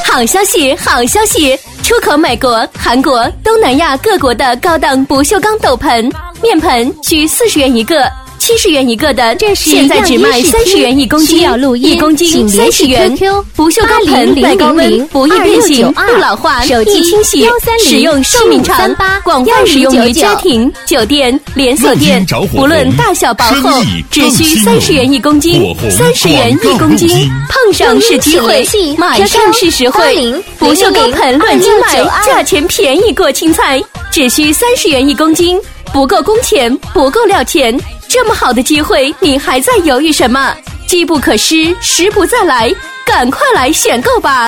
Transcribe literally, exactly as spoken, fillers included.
好消息，好消息！出口美国、韩国、东南亚各国的高档不锈钢斗盆、面盆需四十元一个。七十元一个的，现在只卖三十元一公斤，一公斤三十元。不锈钢盆耐高温，不易变形，不老化，易清洗，使用寿命长，广泛使用于家庭、酒店、连锁店，不论大小薄厚，只需三十元一公斤，三十元一公斤，碰上是机会，买上是实惠。不锈钢盆论斤买，价钱便宜过青菜，只需三十元一公斤，不够工钱，不够料钱。这么好的机会，你还在犹豫什么？机不可失，时不再来，赶快来选购吧！